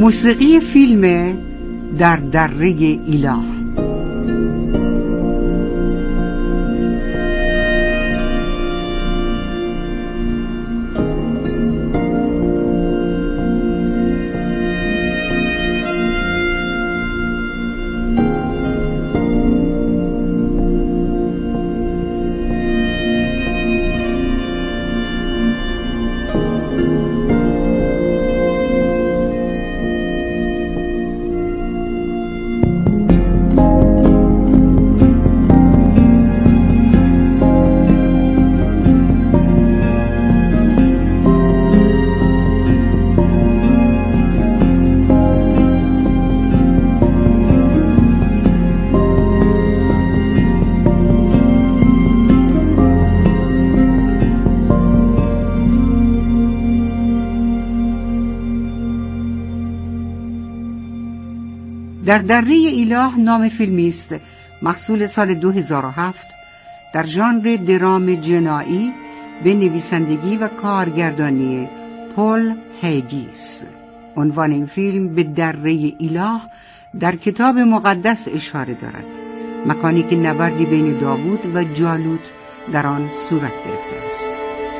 موسیقی فیلم در دره ایلاه. در دره ایلاه نام فیلمی است محصول سال 2007 در ژانر درام جنایی به نویسندگی و کارگردانی پل هیگیس. عنوان این فیلم به دره ایلاه در کتاب مقدس اشاره دارد، مکانی که نبردی بین داوود و جالوت در آن صورت گرفته است.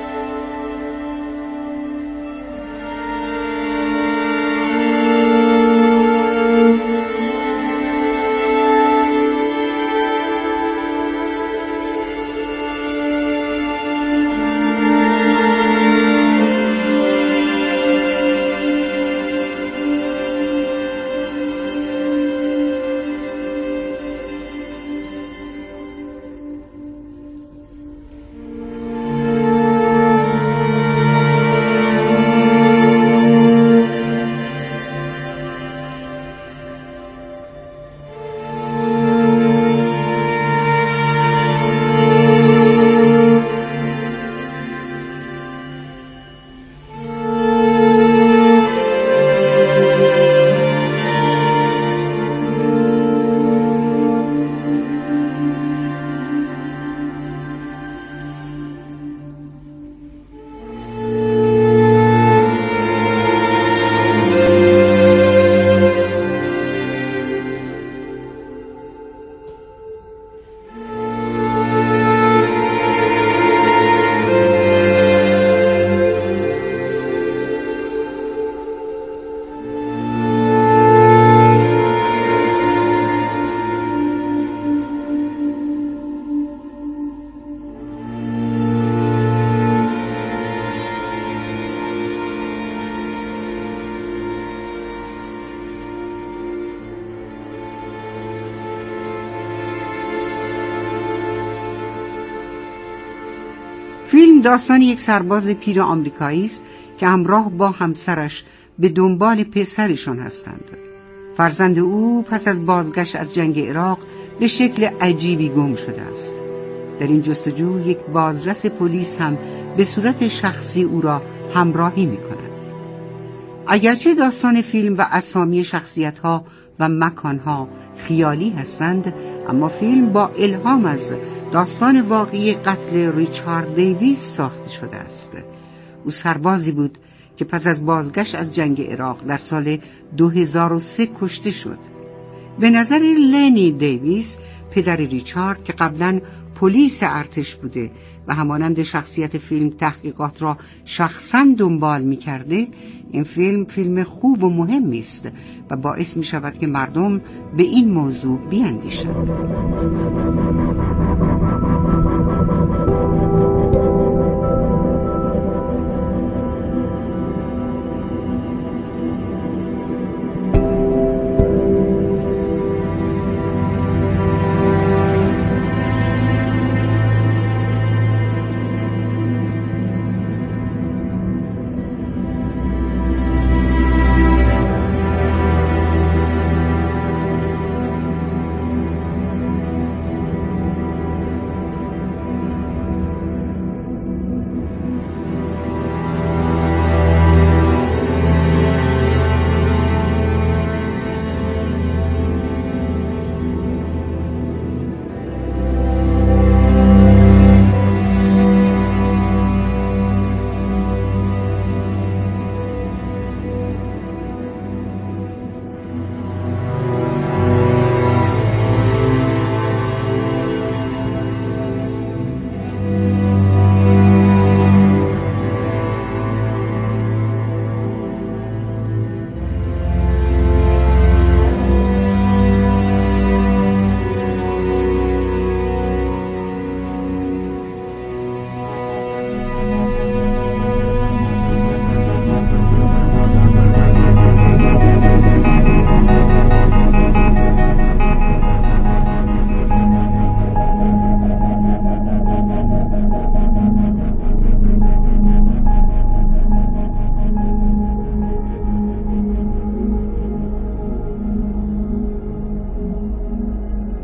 فیلم داستان یک سرباز پیر آمریکایی است که همراه با همسرش به دنبال پسرشان هستند. فرزند او پس از بازگشت از جنگ عراق به شکل عجیبی گم شده است. در این جستجو یک بازرس پلیس هم به صورت شخصی او را همراهی می کند. اگرچه داستان فیلم و اسامی شخصیت‌ها و مکان‌ها خیالی هستند، اما فیلم با الهام از داستان واقعی قتل ریچارد دیویس ساخته شده است. او سربازی بود که پس از بازگشت از جنگ عراق در سال 2003 کشته شد. به نظر لنی دیویس، پدر ریچارد که قبلاً پلیس ارتش بوده و همانند شخصیت فیلم تحقیقات را شخصاً دنبال می کرده، این فیلم خوب و مهمی است و باعث می شود که مردم به این موضوع بیاندیشند.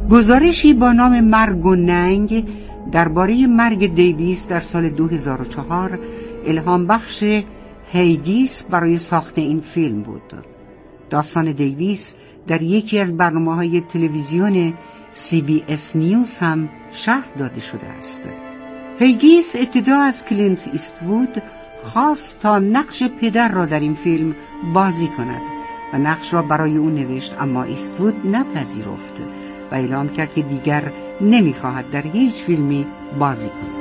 گزارشی با نام مرگ و ننگ درباره مرگ دیویس در سال 2004 الهام بخش هیگیس برای ساخت این فیلم بود. داستان دیویس در یکی از برنامه‌های تلویزیون CBS نیوز هم شرح داده شده است. هیگیس ابتدا از کلینت ایستوود خواست تا نقش پدر را در این فیلم بازی کند و نقش را برای او نوشت، اما ایستوود نپذیرفت و اعلام کرد که دیگر نمی‌خواهد در هیچ فیلمی بازی کند.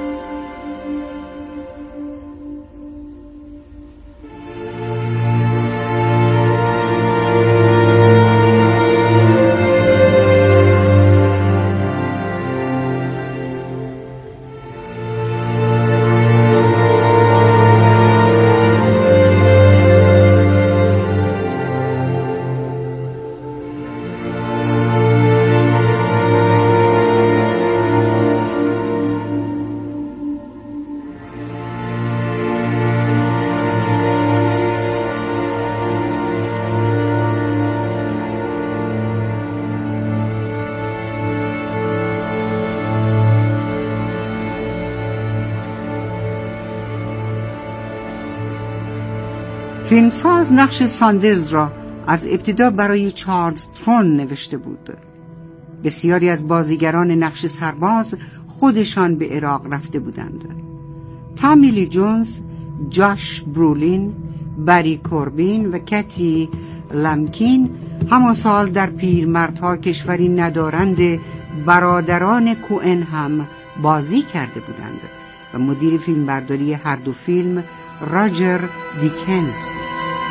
فیلمساز نقش ساندرز را از ابتدا برای چارلز ترون نوشته بود. بسیاری از بازیگران نقش سرباز خودشان به عراق رفته بودند. تامی لی جونز، جاش برولین، بری کوربین و کتی لمکین همان سال در پیرمردها کشوری ندارند برادران کوئن هم بازی کرده بودند و مدیر فیلمبرداری هر دو فیلم راجر دیکنز بود.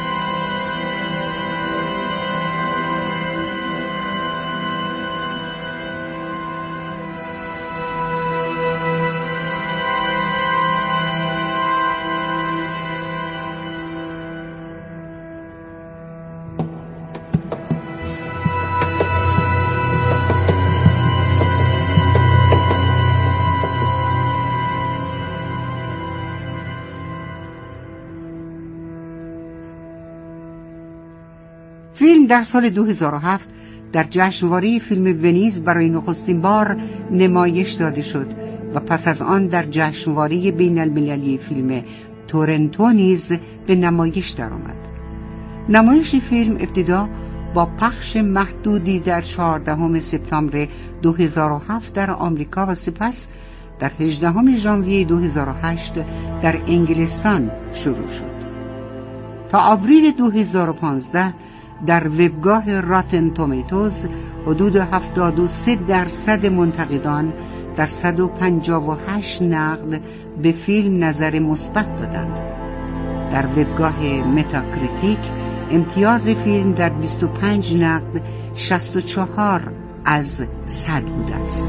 فیلم در سال 2007 در جشنواره فیلم ونیز برای نخستین بار نمایش داده شد و پس از آن در جشنواره بین المللی فیلم تورنتو نیز به نمایش درآمد. نمایش فیلم ابتدا با پخش محدودی در 14 سپتامبر 2007 در آمریکا و سپس در 18 ژانویه 2008 در انگلستان شروع شد. تا آوریل 2015 در وبگاه راتن تومیتوز حدود 73% منتقدان در 158 نقد به فیلم نظر مثبت دادند. در وبگاه متاکریتیک امتیاز فیلم در 25 نقد 64 از 100 بوده است.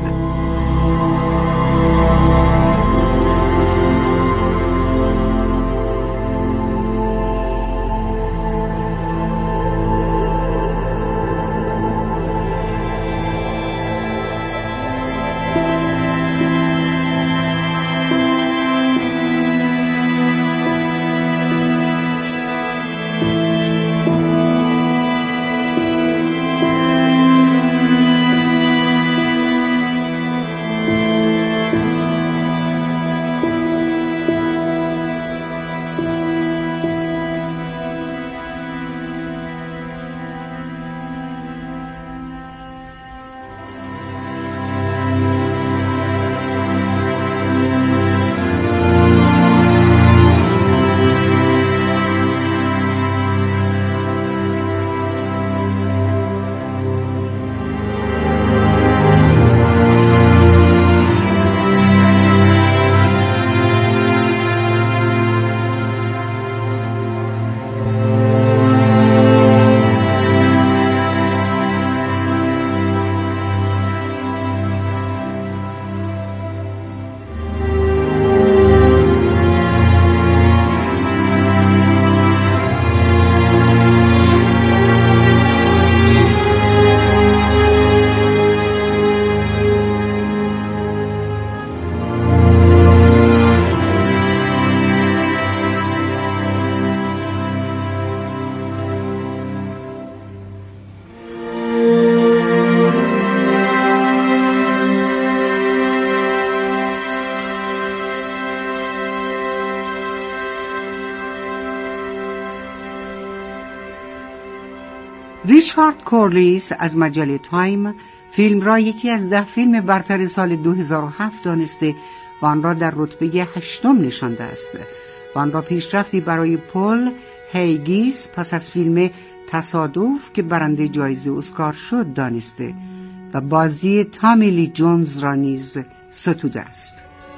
ریچارد کورلیس از مجله تایم فیلم را یکی از 10 فیلم برتر سال 2007 دانسته و آن را در رتبه 8 نشانده است و آن را پیشرفتی برای پل هیگیس پس از فیلم تصادف که برنده جایزه اسکار شد دانسته و بازی تامی لی جونز را نیز ستوده است.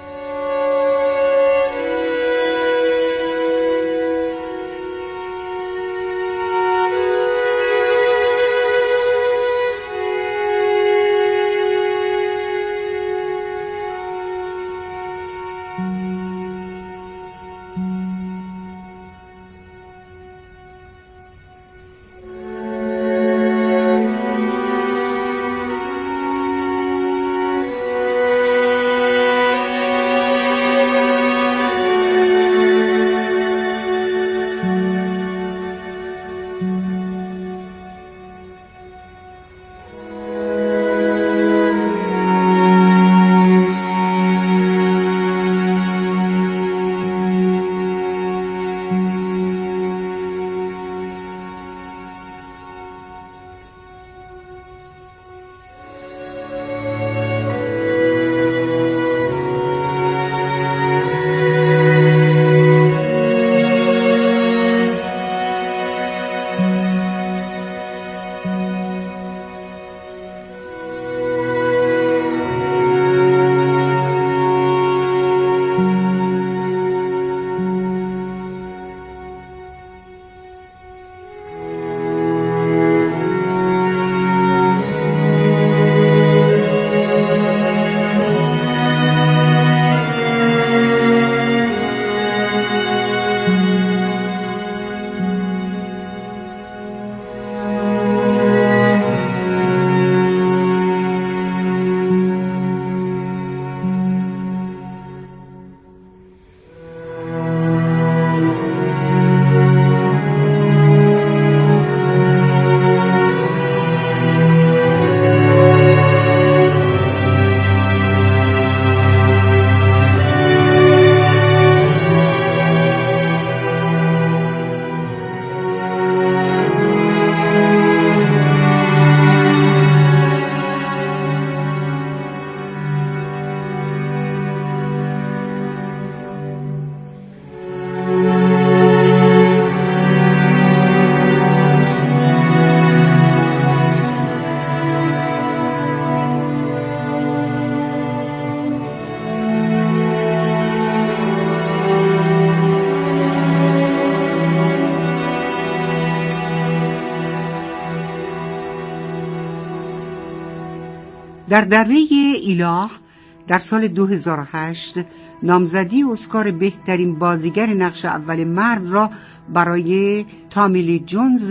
در دره ایلاح در سال 2008 نامزدی اسکار بهترین بازیگر نقش اول مرد را برای تامی لی جونز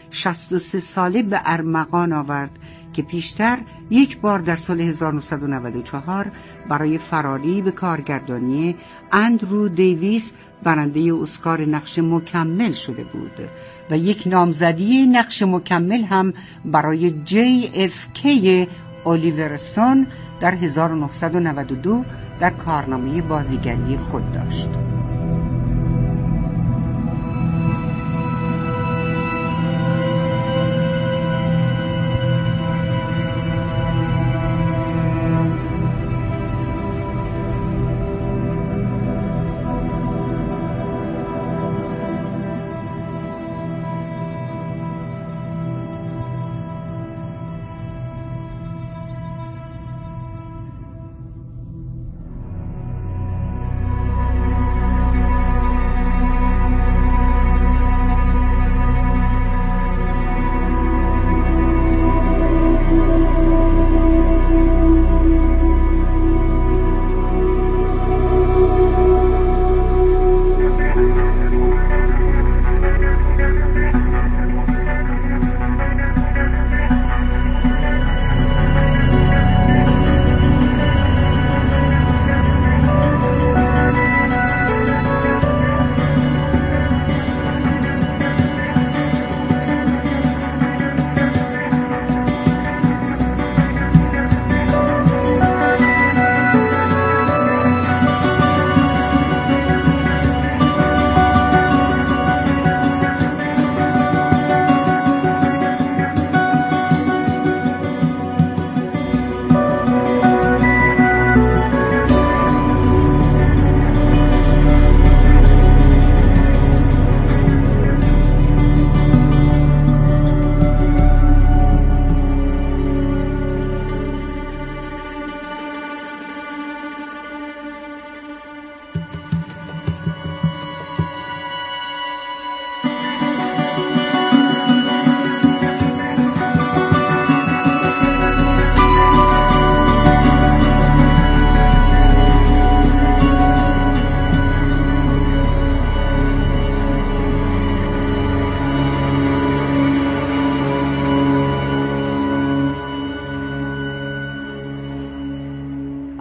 63 ساله به ارمغان آورد که پیشتر یک بار در سال 1994 برای فراری به کارگردانی اندرو دیویس برنده اسکار نقش مکمل شده بود و یک نامزدی نقش مکمل هم برای JFK الیور استون در 1992 در کارنامه بازیگری خود داشت.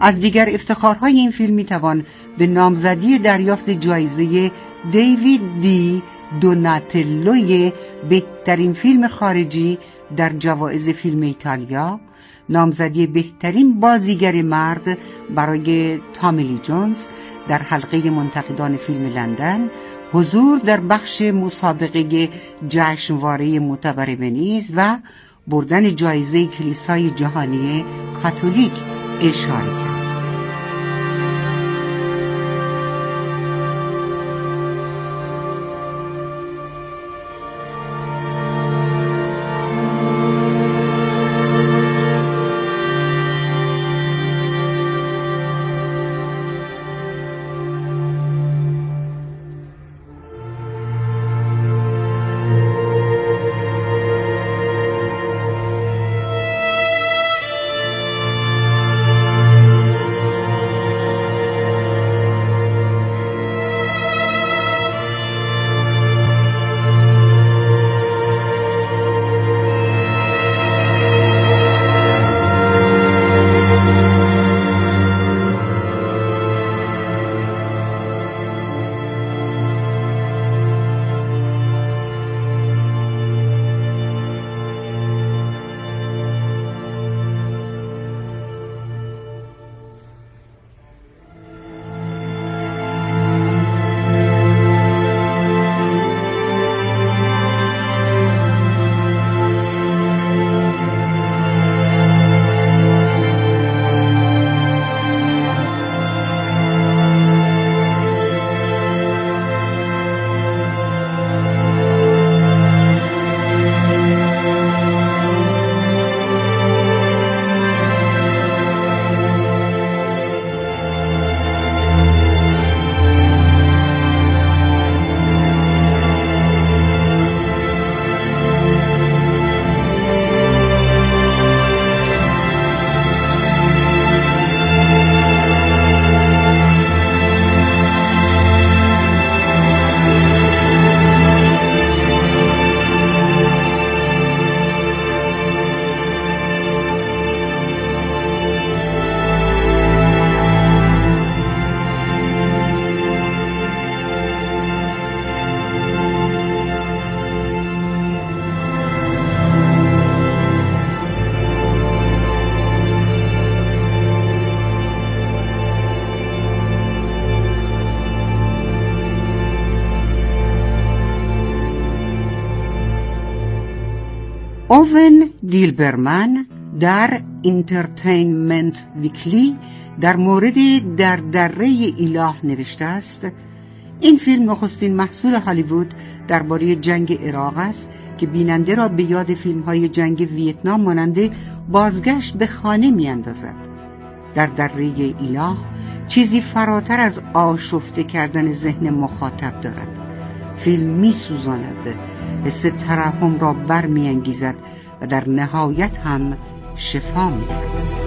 از دیگر افتخارهای این فیلم میتوان به نامزدی دریافت جایزه دیوید دی دوناتلوی بهترین فیلم خارجی در جوایز فیلم ایتالیا، نامزدی بهترین بازیگر مرد برای تامی لی جونز در حلقه منتقدان فیلم لندن، حضور در بخش مسابقه جشنواره معتبر ونیز و بردن جایزه کلیسای جهانی کاتولیک اشاره کرد. اوون دیلبرمن در انترتینمنت ویکلی در مورد در دره اله نوشته است: این فیلم نخستین محصول هالیوود درباره جنگ عراق است که بیننده را به یاد فیلم‌های جنگ ویتنام مانند بازگشت به خانه می‌اندازد. در دره اله چیزی فراتر از آشفته کردن ذهن مخاطب دارد. فیلم می‌سوزاند، حس ترحم را برمی‌انگیزد و در نهایت هم شفا می‌دهد.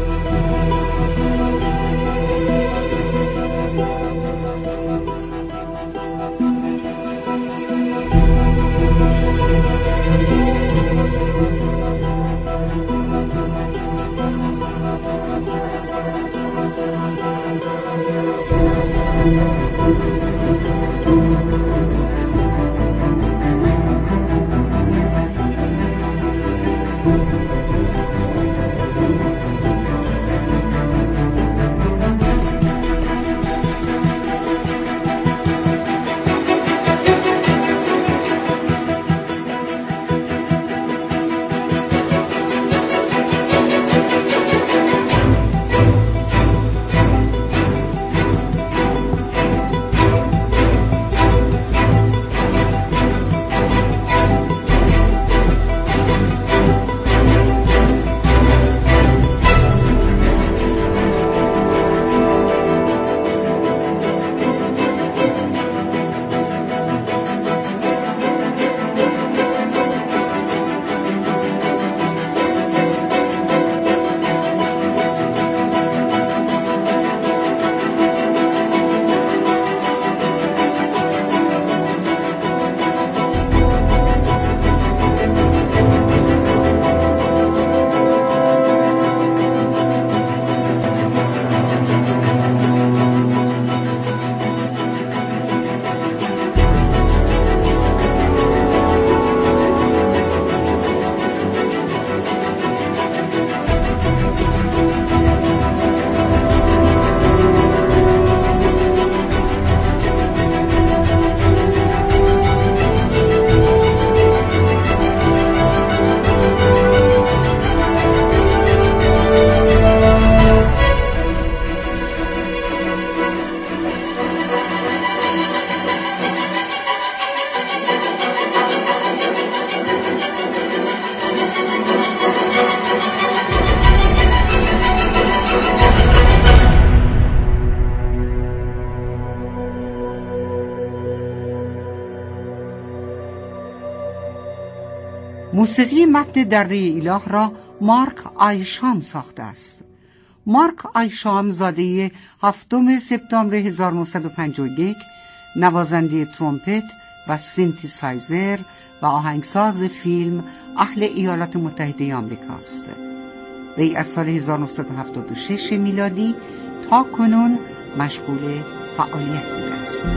موسیقی متن دره اله را مارک آیشام ساخته است. مارک آیشام زاده 7 سپتامبر 1951 نوازنده ترومپت و سینتیسایزر و آهنگساز فیلم اهل ایالات متحده آمریکا است. وی از سال 1976 میلادی تا کنون مشغول فعالیت بوده است.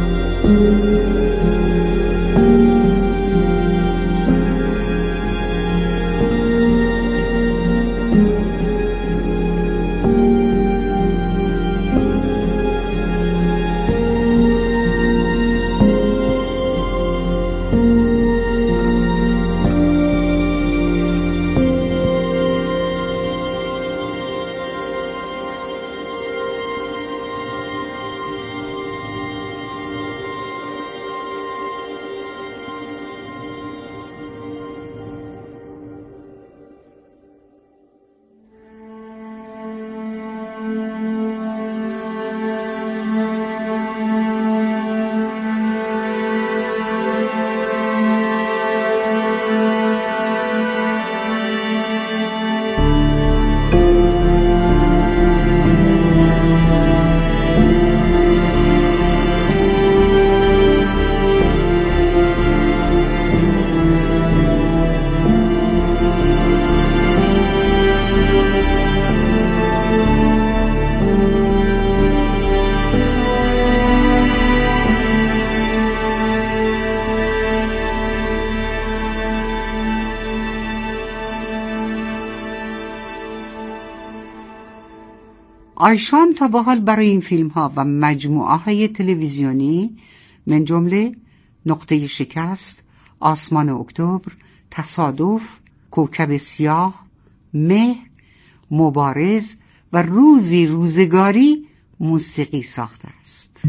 آیشام تا به حال برای این فیلم ها و مجموعه های تلویزیونی من جمله نقطه شکست، آسمان اکتبر، تصادف، کوکب سیاه، مه، مبارز و روزی روزگاری موسیقی ساخته است.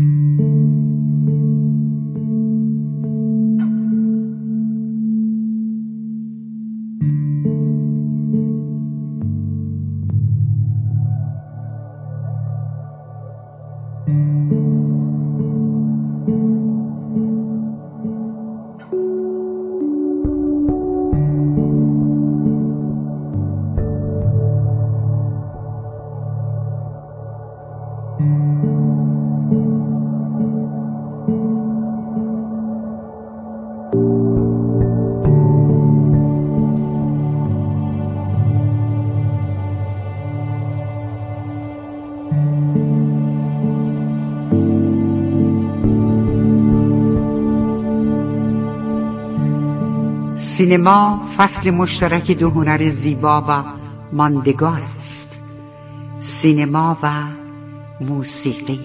سینما فصل مشترک دو هنر زیبا و ماندگار است: سینما و موسیقی.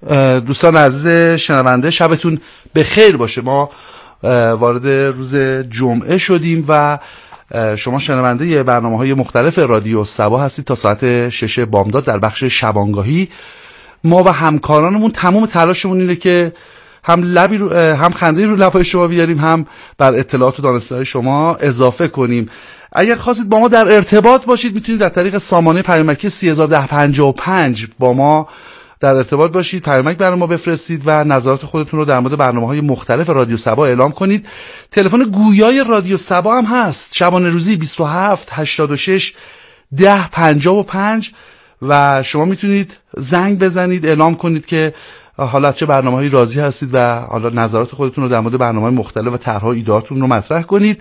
دوستان عزیز شنونده، شبتون به خیر باشه. ما وارد روز جمعه شدیم و شما شنونده برنامه‌های مختلف رادیو صبا هستید تا ساعت 6 بامداد در بخش شبانگاهی. ما و همکارانمون تمام تلاشمون اینه که هم خنده رو لب‌های شما بیاریم، هم بر اطلاعات و دانسته‌های شما اضافه کنیم. اگر خواستید با ما در ارتباط باشید میتونید در طریق سامانه پیامکی 301055 با ما در ارتباط باشید، پیامک برای ما بفرستید و نظرات خودتون رو در مورد برنامه‌های مختلف رادیو صبا اعلام کنید. تلفن گویای رادیو صبا هم هست، شبانه روزی 27 86 10 55 و شما میتونید زنگ بزنید اعلام کنید که حالا چه برنامه‌هایی راضی هستید و حالا نظرات خودتون رو در مورد برنامه‌های مختلف و طرح‌ها ایده‌هاتون رو مطرح کنید.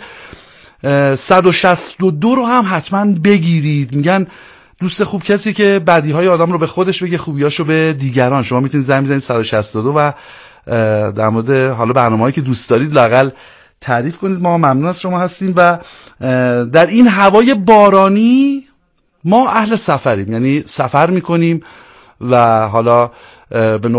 162 رو هم حتما بگیرید. میگن دوست خوب کسی که بدیهای آدم رو به خودش بگه، خوبیاشو به دیگران. شما میتونید زنگ بزنید 162 و در مورد حالا برنامه‌هایی که دوست دارید لااقل تعریف کنید. ما ممنون از شما هستیم و در این هوای بارانی ما اهل سفریم، یعنی سفر میکنیم و حالا به